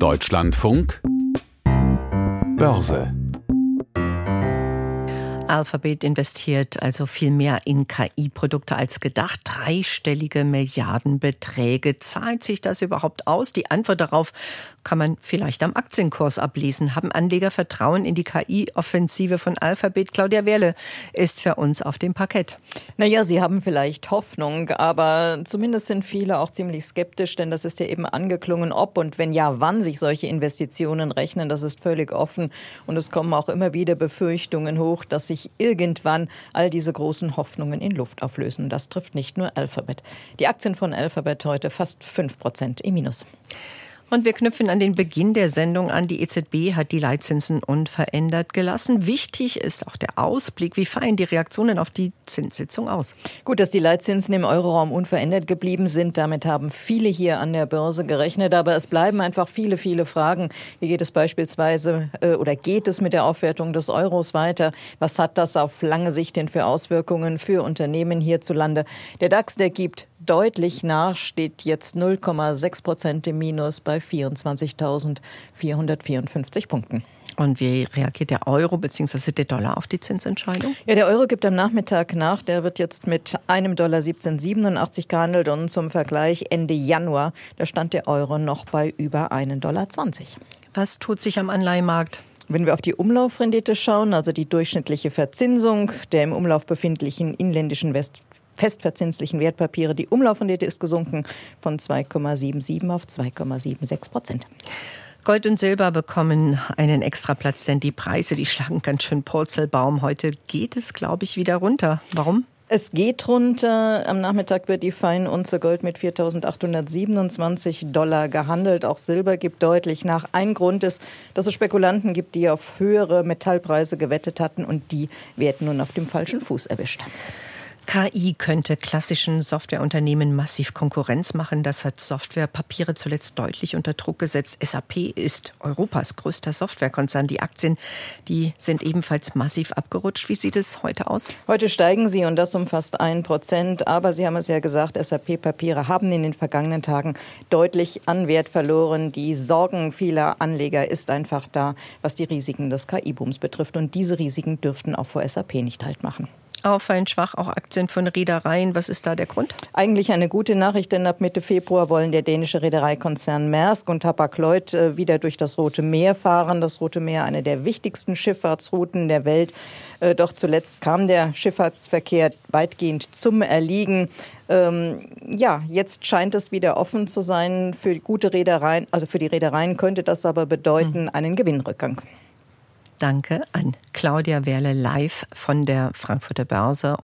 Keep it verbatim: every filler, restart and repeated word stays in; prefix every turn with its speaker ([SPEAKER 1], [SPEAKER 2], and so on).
[SPEAKER 1] Deutschlandfunk Börse.
[SPEAKER 2] Alphabet investiert also viel mehr in K I-Produkte als gedacht. Dreistellige Milliardenbeträge. Zahlt sich das überhaupt aus? Die Antwort darauf kann man vielleicht am Aktienkurs ablesen. Haben Anleger Vertrauen in die K I-Offensive von Alphabet? Claudia Werle ist für uns auf dem Parkett.
[SPEAKER 3] Naja, sie haben vielleicht Hoffnung, aber zumindest sind viele auch ziemlich skeptisch, denn das ist ja eben angeklungen, ob und wenn ja, wann sich solche Investitionen rechnen. Das ist völlig offen und es kommen auch immer wieder Befürchtungen hoch, dass sich irgendwann all diese großen Hoffnungen in Luft auflösen. Das trifft nicht nur Alphabet. Die Aktien von Alphabet heute fast fünf Prozent im Minus.
[SPEAKER 2] Und wir knüpfen an den Beginn der Sendung an. Die E Z B hat die Leitzinsen unverändert gelassen. Wichtig ist auch der Ausblick. Wie fallen die Reaktionen auf die Zinssitzung aus?
[SPEAKER 3] Gut, dass die Leitzinsen im Euroraum unverändert geblieben sind. Damit haben viele hier an der Börse gerechnet. Aber es bleiben einfach viele, viele Fragen. Wie geht es beispielsweise äh, oder geht es mit der Aufwertung des Euros weiter? Was hat das auf lange Sicht denn für Auswirkungen für Unternehmen hierzulande? Der DAX, der gibt deutlich nach, steht jetzt null Komma sechs Prozent im Minus bei vierundzwanzigtausendvierhundertvierundfünfzig Punkten.
[SPEAKER 2] Und wie reagiert der Euro bzw. der Dollar auf die Zinsentscheidung?
[SPEAKER 3] Ja, der Euro gibt am Nachmittag nach. Der wird jetzt mit einem Dollar siebzehn Komma siebenundachtzig gehandelt und zum Vergleich Ende Januar, da stand der Euro noch bei über einen Dollar zwanzig.
[SPEAKER 2] Was tut sich am Anleihenmarkt?
[SPEAKER 3] Wenn wir auf die Umlaufrendite schauen, also die durchschnittliche Verzinsung der im Umlauf befindlichen inländischen West festverzinslichen Wertpapiere. Die Umlaufrendite ist gesunken von zwei Komma siebenundsiebzig auf zwei Komma sechsundsiebzig Prozent.
[SPEAKER 2] Gold und Silber bekommen einen Extraplatz, denn die Preise, die schlagen ganz schön Purzelbaum. Heute geht es, glaube ich, wieder runter. Warum?
[SPEAKER 3] Es geht runter. Am Nachmittag wird die Feinunze Gold mit viertausendachthundertsiebenundzwanzig Dollar gehandelt. Auch Silber gibt deutlich nach. Ein Grund ist, dass es Spekulanten gibt, die auf höhere Metallpreise gewettet hatten und die werden nun auf dem falschen Fuß erwischt.
[SPEAKER 2] K I könnte klassischen Softwareunternehmen massiv Konkurrenz machen. Das hat Softwarepapiere zuletzt deutlich unter Druck gesetzt. S A P ist Europas größter Softwarekonzern. Die Aktien, die sind ebenfalls massiv abgerutscht. Wie sieht es heute aus?
[SPEAKER 3] Heute steigen sie und das um fast ein Prozent. Aber Sie haben es ja gesagt, S A P-Papiere haben in den vergangenen Tagen deutlich an Wert verloren. Die Sorgen vieler Anleger ist einfach da, was die Risiken des K I-Booms betrifft. Und diese Risiken dürften auch vor S A P nicht Halt machen.
[SPEAKER 2] Auffallend schwach auch Aktien von Reedereien. Was ist da der Grund?
[SPEAKER 3] Eigentlich eine gute Nachricht, denn ab Mitte Februar wollen der dänische Reedereikonzern Maersk und Hapag-Lloyd wieder durch das Rote Meer fahren. Das Rote Meer, eine der wichtigsten Schifffahrtsrouten der Welt. Doch zuletzt kam der Schifffahrtsverkehr weitgehend zum Erliegen. Ähm, ja, jetzt scheint es wieder offen zu sein für gute Reedereien. Also für die Reedereien könnte das aber bedeuten einen Gewinnrückgang.
[SPEAKER 2] Danke an Claudia Werle live von der Frankfurter Börse.